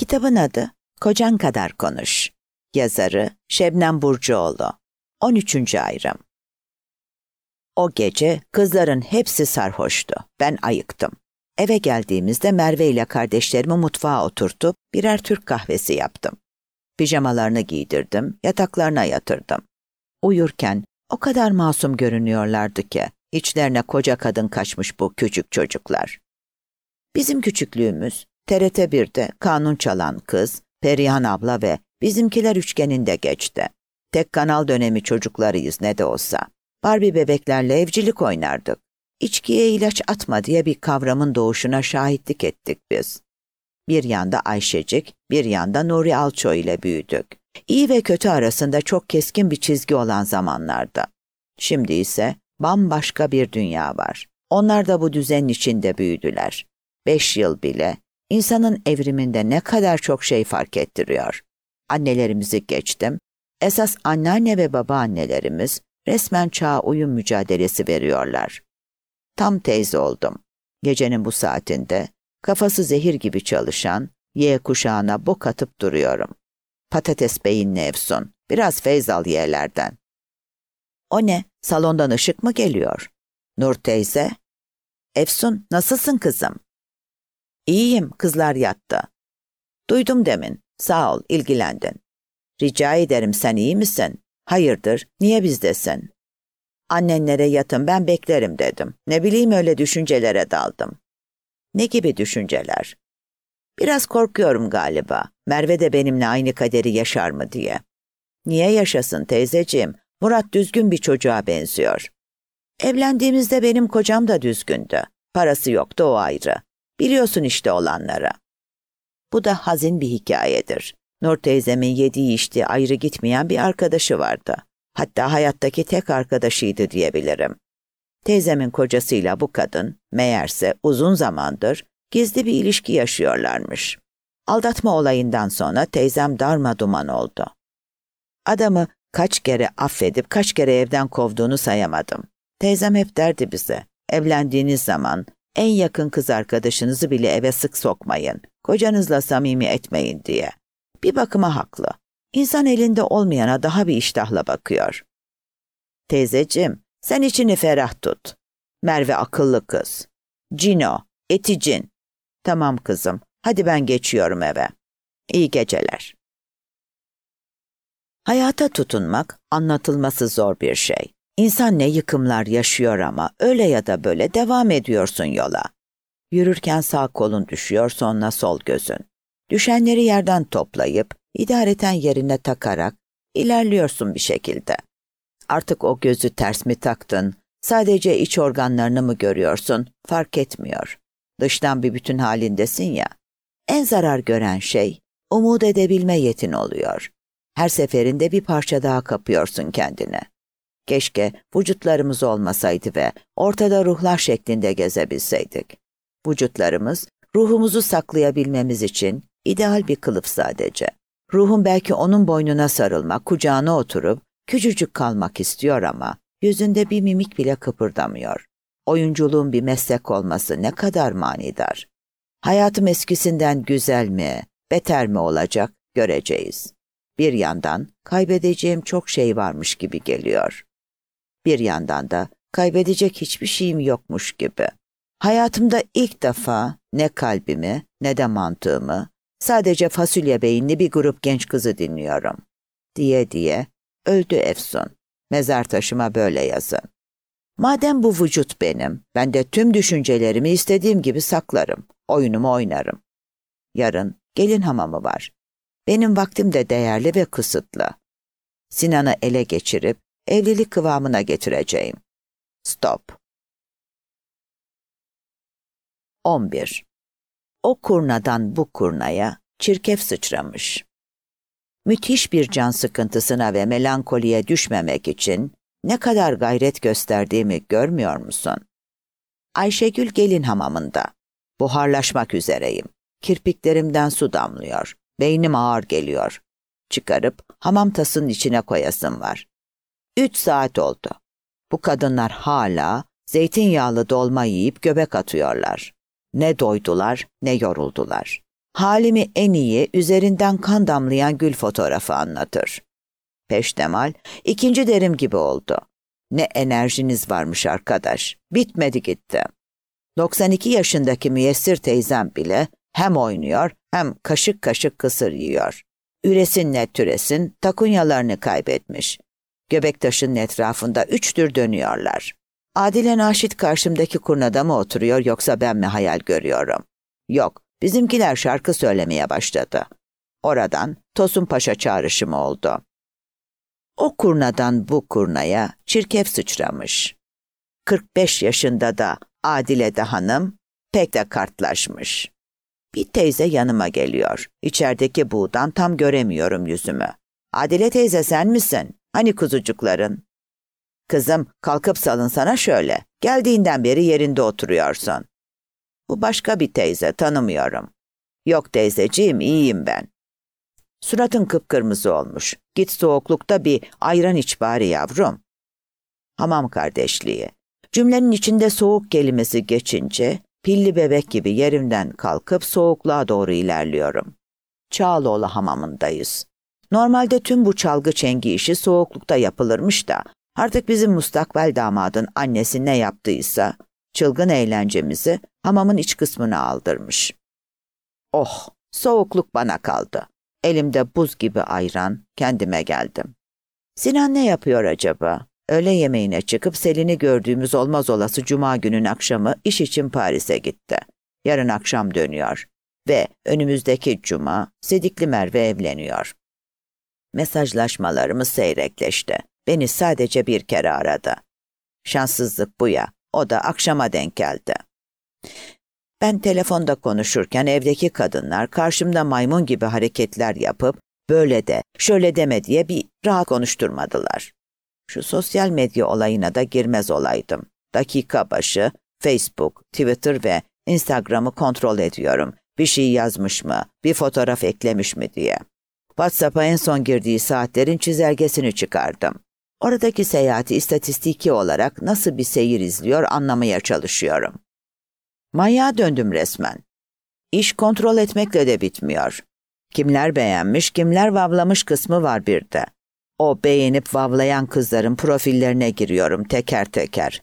Kitabın adı Kocan Kadar Konuş. Yazarı Şebnem Burcuoğlu. 13. Ayrım. O gece kızların hepsi sarhoştu. Ben ayıktım. Eve geldiğimizde Merve ile kardeşlerimi mutfağa oturtup birer Türk kahvesi yaptım. Pijamalarını giydirdim, yataklarına yatırdım. Uyurken o kadar masum görünüyorlardı ki içlerine koca kadın kaçmış bu küçük çocuklar. Bizim küçüklüğümüz TRT 1'de Kanun Çalan Kız, Perihan abla ve Bizimkiler üçgeninde geçti. Tek kanal dönemi çocuklarıyız ne de olsa. Barbie bebeklerle evcilik oynardık. İçkiye ilaç atma diye bir kavramın doğuşuna şahitlik ettik biz. Bir yanda Ayşecik, bir yanda Nuri Alço ile büyüdük. İyi ve kötü arasında çok keskin bir çizgi olan zamanlarda. Şimdi ise bambaşka bir dünya var. Onlar da bu düzenin içinde büyüdüler. 5 yıl bile insanın evriminde ne kadar çok şey fark ettiriyor. Annelerimizi geçtim. Esas anneanne ve babaannelerimiz resmen çağa uyum mücadelesi veriyorlar. Tam teyze oldum. Gecenin bu saatinde kafası zehir gibi çalışan Y kuşağına bok atıp duruyorum. Patates beyinli Efsun, biraz feyz al Y'lerden. O ne, salondan ışık mı geliyor? Nur teyze. Efsun, nasılsın kızım? İyiyim, kızlar yattı. Duydum demin, sağ ol, ilgilendin. Rica ederim, sen iyi misin? Hayırdır, niye bizdesin? Annenlere yatın, ben beklerim dedim. Ne bileyim öyle düşüncelere daldım. Ne gibi düşünceler? Biraz korkuyorum galiba. Merve de benimle aynı kaderi yaşar mı diye. Niye yaşasın teyzeciğim? Murat düzgün bir çocuğa benziyor. Evlendiğimizde benim kocam da düzgündü. Parası yoktu, o ayrı. Biliyorsun işte olanları. Bu da hazin bir hikayedir. Nur teyzemin yediği içtiği ayrı gitmeyen bir arkadaşı vardı. Hatta hayattaki tek arkadaşıydı diyebilirim. Teyzemin kocasıyla bu kadın meğerse uzun zamandır gizli bir ilişki yaşıyorlarmış. Aldatma olayından sonra teyzem darmaduman oldu. Adamı kaç kere affedip kaç kere evden kovduğunu sayamadım. Teyzem hep derdi bize, evlendiğiniz zaman en yakın kız arkadaşınızı bile eve sık sokmayın, kocanızla samimi etmeyin diye. Bir bakıma haklı. İnsan elinde olmayana daha bir iştahla bakıyor. Teyzeciğim, sen içini ferah tut. Merve akıllı kız. Cino, eti cin. Tamam kızım, hadi ben geçiyorum eve. İyi geceler. Hayata tutunmak anlatılması zor bir şey. İnsan ne yıkımlar yaşıyor ama öyle ya da böyle devam ediyorsun yola. Yürürken sağ kolun düşüyor, sonra sol gözün. Düşenleri yerden toplayıp idareten yerine takarak ilerliyorsun bir şekilde. Artık o gözü ters mi taktın, sadece iç organlarını mı görüyorsun, fark etmiyor. Dıştan bir bütün halindesin ya. En zarar gören şey, umut edebilme yetin oluyor. Her seferinde bir parça daha kapıyorsun kendine. Keşke vücutlarımız olmasaydı ve ortada ruhlar şeklinde gezebilseydik. Vücutlarımız, ruhumuzu saklayabilmemiz için ideal bir kılıf sadece. Ruhun belki onun boynuna sarılmak, kucağına oturup küçücük kalmak istiyor ama yüzünde bir mimik bile kıpırdamıyor. Oyunculuğun bir meslek olması ne kadar manidar. Hayatım eskisinden güzel mi, beter mi olacak göreceğiz. Bir yandan kaybedeceğim çok şey varmış gibi geliyor. Bir yandan da kaybedecek hiçbir şeyim yokmuş gibi. Hayatımda ilk defa ne kalbimi ne de mantığımı, sadece fasulye beyinli bir grup genç kızı dinliyorum. Diye öldü Efsun. Mezar taşıma böyle yazın. Madem bu vücut benim, ben de tüm düşüncelerimi istediğim gibi saklarım. Oyunumu oynarım. Yarın gelin hamamı var. Benim vaktim de değerli ve kısıtlı. Sinan'ı ele geçirip evlilik kıvamına getireceğim. Stop. 11. O kurnadan bu kurnaya çirkef sıçramış. Müthiş bir can sıkıntısına ve melankoliye düşmemek için ne kadar gayret gösterdiğimi görmüyor musun? Ayşegül gelin hamamında. Buharlaşmak üzereyim. Kirpiklerimden su damlıyor. Beynim ağır geliyor. Çıkarıp hamam tasının içine koyasım var. 3 saat oldu. Bu kadınlar hala zeytinyağlı dolma yiyip göbek atıyorlar. Ne doydular ne yoruldular. halimi en iyi üzerinden kan damlayan gül fotoğrafı anlatır. Peştemal, ikinci derim gibi oldu. Ne enerjiniz varmış arkadaş. Bitmedi gitti. 92 yaşındaki Müyessir teyzem bile hem oynuyor hem kaşık kaşık kısır yiyor. Üresin ne türesin takunyalarını kaybetmiş. Göbektaşı'nın etrafında 3 tür dönüyorlar. Adile Naşit karşımdaki kurnada mı oturuyor yoksa ben mi hayal görüyorum? Yok, bizimkiler şarkı söylemeye başladı. Oradan Tosun Paşa çağrışımı oldu. O kurnadan bu kurnaya çirkef sıçramış. 45 yaşında da Adile de hanım pek de kartlaşmış. Bir teyze yanıma geliyor. İçerideki buğdan tam göremiyorum yüzümü. Adile teyze sen misin? Hani kuzucukların? Kızım kalkıp salınsana şöyle. Geldiğinden beri yerinde oturuyorsun. Bu başka bir teyze tanımıyorum. Yok teyzeciğim iyiyim ben. Suratın kıpkırmızı olmuş. Git soğuklukta bir ayran iç bari yavrum. Hamam kardeşliği. Cümlenin içinde soğuk kelimesi geçince pilli bebek gibi yerimden kalkıp soğukluğa doğru ilerliyorum. Çağlıoğlu hamamındayız. Normalde tüm bu çalgı çengi işi soğuklukta yapılırmış da artık bizim mustakbel damadın annesi ne yaptıysa çılgın eğlencemizi hamamın iç kısmına aldırmış. Oh, soğukluk bana kaldı. Elimde buz gibi ayran, kendime geldim. Sinan ne yapıyor acaba? Öğle yemeğine çıkıp Selin'i gördüğümüz olmaz olası cuma günün akşamı iş için Paris'e gitti. Yarın akşam dönüyor ve önümüzdeki cuma Sedikli Merve evleniyor. Mesajlaşmalarımız seyrekleşti. Beni sadece bir kere aradı. Şanssızlık bu ya, o da akşama denk geldi. Ben telefonda konuşurken evdeki kadınlar karşımda maymun gibi hareketler yapıp böyle de şöyle deme diye bir rahat konuşturmadılar. Şu sosyal medya olayına da girmez olaydım. Dakika başı Facebook, Twitter ve Instagram'ı kontrol ediyorum. Bir şey yazmış mı, bir fotoğraf eklemiş mi diye. WhatsApp'a en son girdiği saatlerin çizelgesini çıkardım. Oradaki seyahati istatistiki olarak nasıl bir seyir izliyor anlamaya çalışıyorum. Manyağa döndüm resmen. İş kontrol etmekle de bitmiyor. Kimler beğenmiş, kimler vavlamış kısmı var bir de. O beğenip vavlayan kızların profillerine giriyorum teker teker.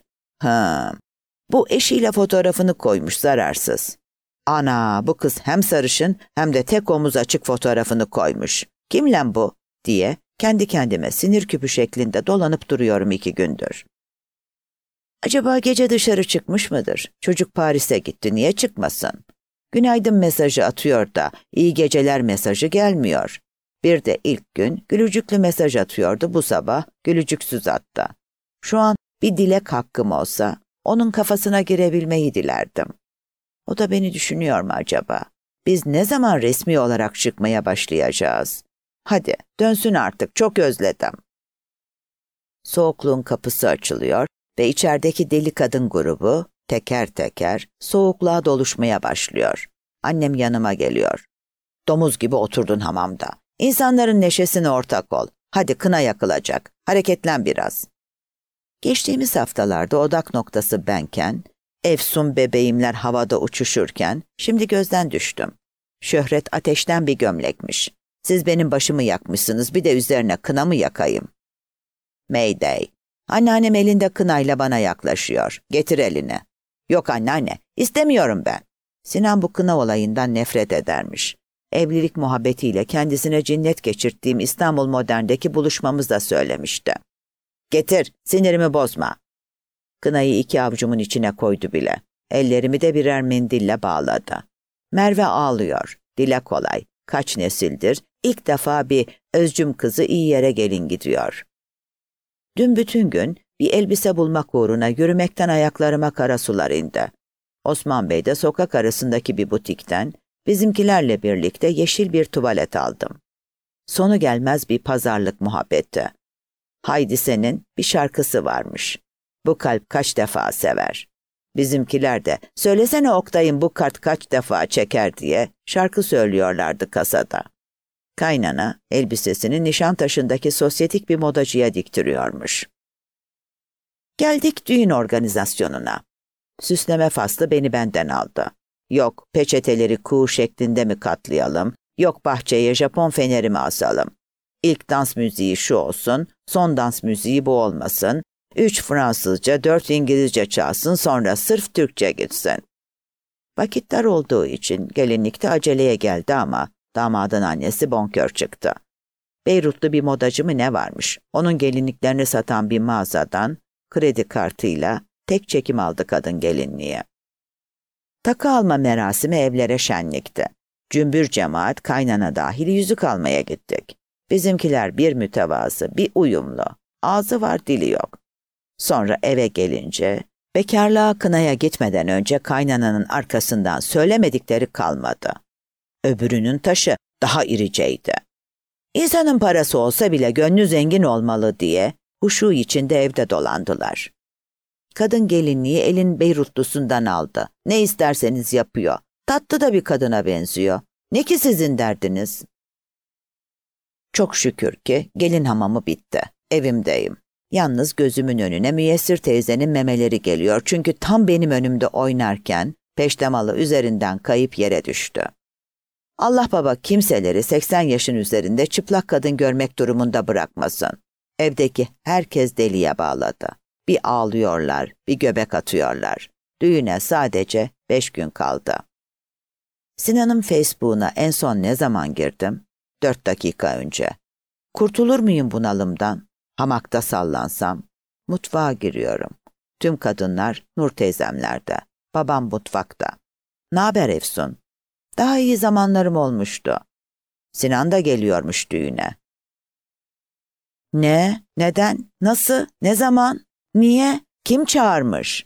Bu eşiyle fotoğrafını koymuş zararsız. Ana, bu kız hem sarışın hem de tek omuz açık fotoğrafını koymuş. Kim lan bu? Diye kendi kendime sinir küpü şeklinde dolanıp duruyorum 2 gündür. Acaba gece dışarı çıkmış mıdır? Çocuk Paris'e gitti, niye çıkmasın? Günaydın mesajı atıyor da iyi geceler mesajı gelmiyor. Bir de ilk gün gülücüklü mesaj atıyordu, bu sabah gülücüksüz attı. Şu an bir dilek hakkım olsa onun kafasına girebilmeyi dilerdim. O da beni düşünüyor mu acaba? Biz ne zaman resmi olarak çıkmaya başlayacağız? Hadi dönsün artık, çok özledim. Soğukluğun kapısı açılıyor ve içerideki deli kadın grubu teker teker soğukluğa doluşmaya başlıyor. Annem yanıma geliyor. Domuz gibi oturdun hamamda. İnsanların neşesine ortak ol. Hadi kına yakılacak. Hareketlen biraz. Geçtiğimiz haftalarda odak noktası benken, efsun bebeğimler havada uçuşurken şimdi gözden düştüm. Şöhret ateşten bir gömlekmiş. Siz benim başımı yakmışsınız, bir de üzerine kına mı yakayım? Mayday. Anneannem elinde kınayla bana yaklaşıyor. Getir elini. Yok anneanne, istemiyorum ben. Sinan bu kına olayından nefret edermiş. Evlilik muhabbetiyle kendisine cinnet geçirttiğim İstanbul Modern'deki buluşmamızda söylemişti. Getir, sinirimi bozma. Kınayı 2 avucumun içine koydu bile. Ellerimi de birer mendille bağladı. Merve ağlıyor. Dile kolay. Kaç nesildir ilk defa bir özcüm kızı iyi yere gelin gidiyor. Dün bütün gün bir elbise bulmak uğruna yürümekten ayaklarıma kara sular indi. Osman Bey'de sokak arasındaki bir butikten bizimkilerle birlikte yeşil bir tuvalet aldım. Sonu gelmez bir pazarlık muhabbeti. Haydi senin bir şarkısı varmış. Bu kalp kaç defa sever. Bizimkiler de söylesene Oktay'ın bu kart kaç defa çeker diye şarkı söylüyorlardı kasada. Kaynana elbisesini Nişantaşı'ndaki sosyetik bir modacıya diktiriyormuş. Geldik düğün organizasyonuna. Süsleme faslı beni benden aldı. Yok peçeteleri kuğu şeklinde mi katlayalım? Yok bahçeye Japon feneri mi asalım? İlk dans müziği şu olsun, son dans müziği bu olmasın. 3 Fransızca, 4 İngilizce çalsın, sonra sırf Türkçe gitsin. Vakit dar olduğu için gelinlikte aceleye geldi ama damadın annesi bonkör çıktı. Beyrutlu bir modacı mı ne varmış? Onun gelinliklerini satan bir mağazadan kredi kartıyla tek çekim aldı kadın gelinliğe. Takı alma merasimi evlere şenlikti. Cümbür cemaat kaynana dahil yüzük almaya gittik. Bizimkiler bir mütevazı, bir uyumlu. Ağzı var dili yok. Sonra eve gelince bekarlığa kınaya gitmeden önce kaynananın arkasından söylemedikleri kalmadı. Öbürünün taşı daha iriceydi. İnsanın parası olsa bile gönlü zengin olmalı diye huşu içinde evde dolandılar. Kadın gelinliği elin Beyrutlusundan aldı. Ne isterseniz yapıyor. Tatlı da bir kadına benziyor. Ne ki sizin derdiniz? Çok şükür ki gelin hamamı bitti. Evimdeyim. Yalnız gözümün önüne Müyessir teyzenin memeleri geliyor. Çünkü tam benim önümde oynarken peştemalı üzerinden kayıp yere düştü. Allah baba kimseleri 80 yaşın üzerinde çıplak kadın görmek durumunda bırakmasın. Evdeki herkes deliye bağladı. Bir ağlıyorlar, bir göbek atıyorlar. Düğüne sadece 5 gün kaldı. Sinan'ın Facebook'una en son ne zaman girdim? 4 dakika önce. Kurtulur muyum bunalımdan? Hamakta sallansam. Mutfağa giriyorum. Tüm kadınlar Nur teyzemlerde. Babam mutfakta. "Naber Efsun?" "Daha iyi zamanlarım olmuştu." Sinan da geliyormuş düğüne. "Ne? Neden? Nasıl? Ne zaman? Niye? Kim çağırmış?"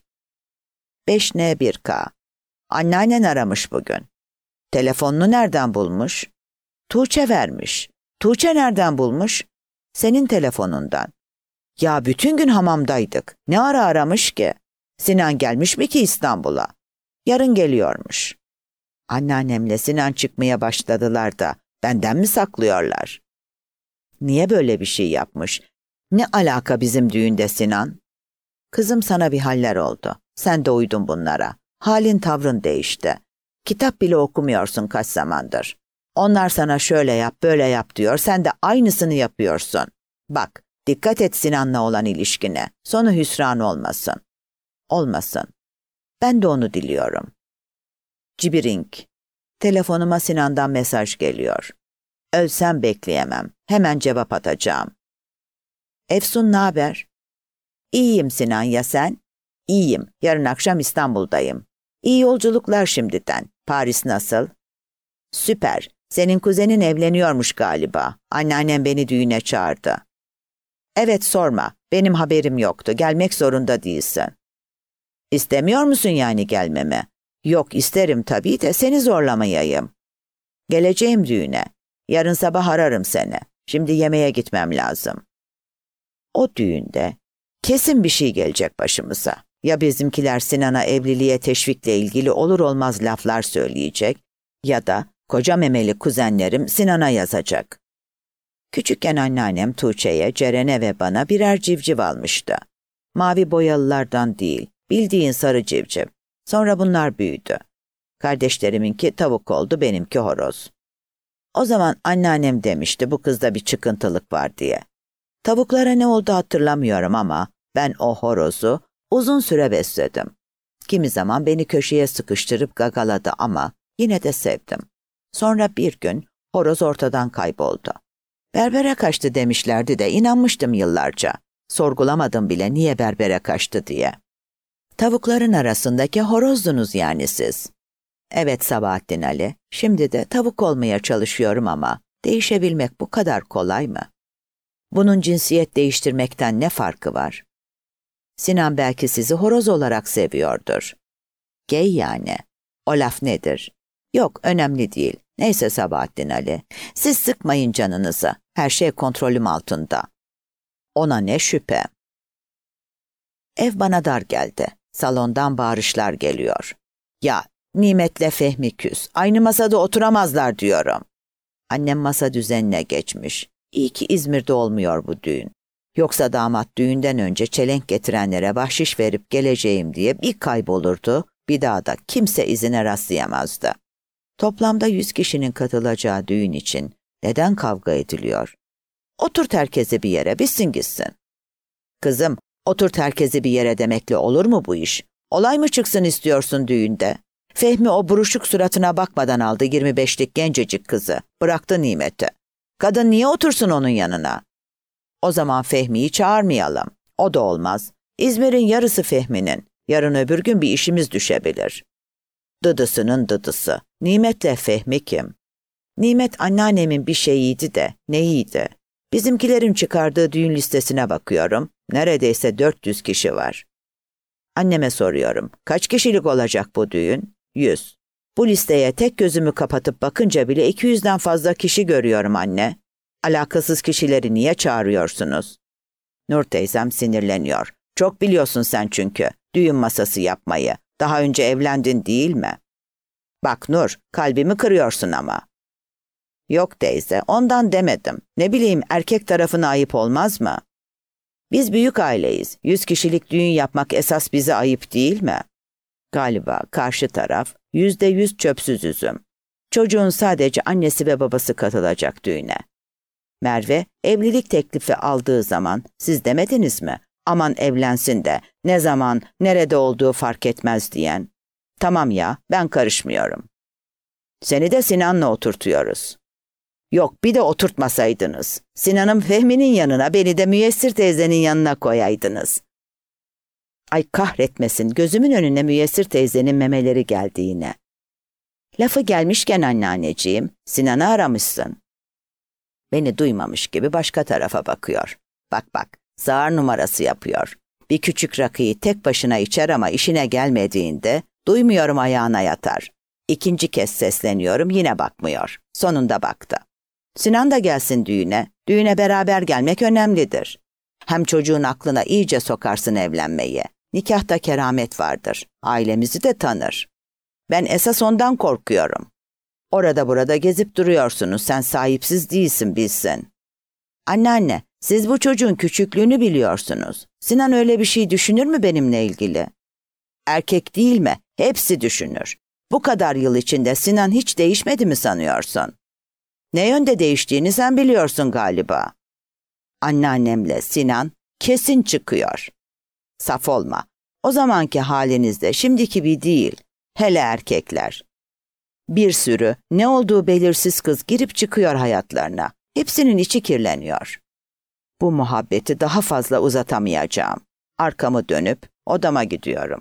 5N1K. Anneannen aramış bugün. Telefonunu nereden bulmuş? Tuğçe vermiş. Tuğçe nereden bulmuş? Senin telefonundan. Ya bütün gün hamamdaydık. Ne ara aramış ki? Sinan gelmiş mi ki İstanbul'a? Yarın geliyormuş. Anneannemle Sinan çıkmaya başladılar da benden mi saklıyorlar? Niye böyle bir şey yapmış? Ne alaka bizim düğünde Sinan? Kızım sana bir haller oldu. Sen de uydun bunlara. Halin tavrın değişti. Kitap bile okumuyorsun kaç zamandır. Onlar sana şöyle yap, böyle yap diyor. Sen de aynısını yapıyorsun. Bak, dikkat et Sinan'la olan ilişkine. Sonu hüsran olmasın. Olmasın. Ben de onu diliyorum. Cibirink. Telefonuma Sinan'dan mesaj geliyor. Ölsem bekleyemem. Hemen cevap atacağım. Efsun naber? İyiyim Sinan, ya sen? İyiyim. Yarın akşam İstanbul'dayım. İyi yolculuklar şimdiden. Paris nasıl? Süper. Senin kuzenin evleniyormuş galiba. Anneannem beni düğüne çağırdı. Evet sorma. Benim haberim yoktu. Gelmek zorunda değilsin. İstemiyor musun yani gelmemi? Yok isterim tabii de seni zorlamayayım. Geleceğim düğüne. Yarın sabah ararım seni. Şimdi yemeğe gitmem lazım. O düğünde kesin bir şey gelecek başımıza. Ya bizimkiler Sinan'a evliliğe teşvikle ilgili olur olmaz laflar söyleyecek ya da koca memeli kuzenlerim Sinan'a yazacak. Küçükken anneannem Tuğçe'ye, Ceren'e ve bana birer civciv almıştı. Mavi boyalılardan değil, bildiğin sarı civciv. Sonra bunlar büyüdü. Kardeşleriminki tavuk oldu, benimki horoz. O zaman anneannem demişti bu kızda bir çıkıntılık var diye. Tavuklara ne oldu hatırlamıyorum ama ben o horozu uzun süre besledim. Kimi zaman beni köşeye sıkıştırıp gagaladı ama yine de sevdim. Sonra bir gün horoz ortadan kayboldu. Berbere kaçtı demişlerdi de inanmıştım yıllarca. Sorgulamadım bile niye berbere kaçtı diye. Tavukların arasındaki horozdunuz yani siz. Evet Sabahattin Ali, şimdi de tavuk olmaya çalışıyorum ama değişebilmek bu kadar kolay mı? Bunun cinsiyet değiştirmekten ne farkı var? Sinan belki sizi horoz olarak seviyordur. Gay yani. O laf nedir? Yok, önemli değil. Neyse Sabahattin Ali, siz sıkmayın canınızı. Her şey kontrolüm altında. Ona ne şüphe. Ev bana dar geldi. Salondan bağırışlar geliyor. Ya Nimet'le Fehmi küs. Aynı masada oturamazlar diyorum. Annem masa düzenine geçmiş. İyi ki İzmir'de olmuyor bu düğün. Yoksa damat düğünden önce çelenk getirenlere bahşiş verip geleceğim diye bir kaybolurdu. Bir daha da kimse izine rastlayamazdı. Toplamda 100 kişinin katılacağı düğün için neden kavga ediliyor? Oturt herkesi bir yere, bitsin gitsin. Kızım, oturt herkesi bir yere demekle olur mu bu iş? Olay mı çıksın istiyorsun düğünde? Fehmi o buruşuk suratına bakmadan aldı 25'lik gencecik kızı. Bıraktı Nimet'i. Kadın niye otursun onun yanına? O zaman Fehmi'yi çağırmayalım. O da olmaz. İzmir'in yarısı Fehmi'nin. Yarın öbür gün bir işimiz düşebilir. Dıdısının dıdısı. Nimet'le Fehmi kim? Nimet anneannemin bir şeyiydi de neyiydi? Bizimkilerin çıkardığı düğün listesine bakıyorum. Neredeyse 400 kişi var. Anneme soruyorum. Kaç kişilik olacak bu düğün? 100. Bu listeye tek gözümü kapatıp bakınca bile 200'den fazla kişi görüyorum anne. Alakasız kişileri niye çağırıyorsunuz? Nur teyzem sinirleniyor. Çok biliyorsun sen çünkü. Düğün masası yapmayı. Daha önce evlendin değil mi? Bak Nur, kalbimi kırıyorsun ama. Yok teyze, ondan demedim. Ne bileyim, erkek tarafına ayıp olmaz mı? Biz büyük aileyiz. 100 kişilik düğün yapmak esas bize ayıp değil mi? Galiba karşı taraf %100 çöpsüz üzüm. Çocuğun sadece annesi ve babası katılacak düğüne. Merve evlilik teklifi aldığı zaman siz demediniz mi? Aman evlensin de ne zaman, nerede olduğu fark etmez diyen. Tamam ya, ben karışmıyorum. Seni de Sinan'la oturtuyoruz. Yok, bir de oturtmasaydınız. Sinan'ın Fehmi'nin yanına, beni de Müyessir teyzenin yanına koyaydınız. Ay kahretmesin, gözümün önüne Müyessir teyzenin memeleri geldi yine. Lafı gelmişken anneanneciğim, Sinan'ı aramışsın. Beni duymamış gibi başka tarafa bakıyor. Bak bak, sağır numarası yapıyor. Bir küçük rakıyı tek başına içer ama işine gelmediğinde duymuyorum ayağına yatar. İkinci kez sesleniyorum, yine bakmıyor. Sonunda baktı. Sinan da gelsin düğüne. Düğüne beraber gelmek önemlidir. Hem çocuğun aklına iyice sokarsın evlenmeyi. Nikahta keramet vardır. Ailemizi de tanır. Ben esas ondan korkuyorum. Orada burada gezip duruyorsunuz. Sen sahipsiz değilsin bilsin. Anneanne, siz bu çocuğun küçüklüğünü biliyorsunuz. Sinan öyle bir şey düşünür mü benimle ilgili? Erkek değil mi? Hepsi düşünür. Bu kadar yıl içinde Sinan hiç değişmedi mi sanıyorsun? Ne yönde değiştiğini sen biliyorsun galiba. Anneannemle Sinan kesin çıkıyor. Saf olma. O zamanki halinizde şimdiki bir değil. Hele erkekler. Bir sürü ne olduğu belirsiz kız girip çıkıyor hayatlarına. Hepsinin içi kirleniyor. Bu muhabbeti daha fazla uzatamayacağım. Arkamı dönüp odama gidiyorum.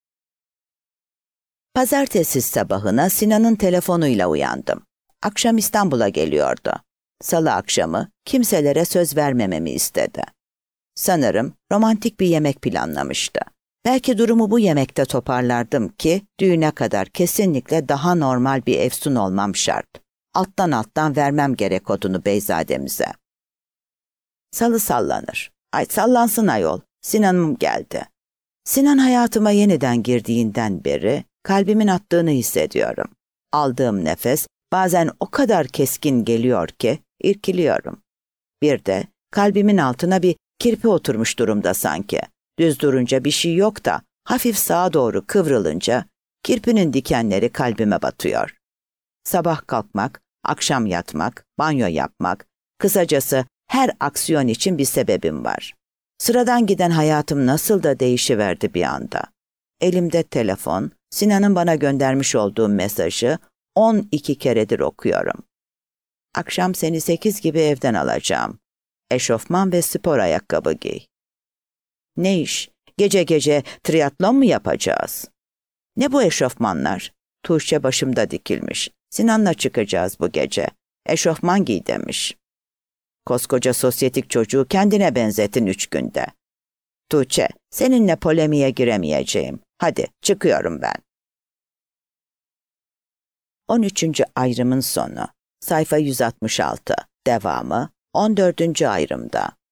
Pazartesi sabahına Sinan'ın telefonuyla uyandım. Akşam İstanbul'a geliyordu. Salı akşamı kimselere söz vermememi istedi. Sanırım romantik bir yemek planlamıştı. Belki durumu bu yemekte toparlardım ki düğüne kadar kesinlikle daha normal bir efsun olmam şart. Alttan vermem gerek odunu Beyzademize. Salı sallanır. Ay sallansın ayol. Sinan'ım geldi. Sinan hayatıma yeniden girdiğinden beri kalbimin attığını hissediyorum. Aldığım nefes bazen o kadar keskin geliyor ki irkiliyorum. Bir de kalbimin altına bir kirpi oturmuş durumda sanki. Düz durunca bir şey yok da hafif sağa doğru kıvrılınca kirpinin dikenleri kalbime batıyor. Sabah kalkmak, akşam yatmak, banyo yapmak, kısacası her aksiyon için bir sebebim var. Sıradan giden hayatım nasıl da değişiverdi bir anda. Elimde telefon, Sinan'ın bana göndermiş olduğu mesajı 12 keredir okuyorum. Akşam seni 8 gibi evden alacağım. Eşofman ve spor ayakkabı giy. Ne iş? Gece gece triatlon mu yapacağız? Ne bu eşofmanlar? Tuğçe başımda dikilmiş. Sinan'la çıkacağız bu gece. Eşofman giy demiş. Koskoca sosyetik çocuğu kendine benzetin 3 günde. Tuğçe, seninle polemiğe giremeyeceğim. Hadi çıkıyorum ben. 13. ayrımın sonu. Sayfa 166. Devamı 14. ayrımda.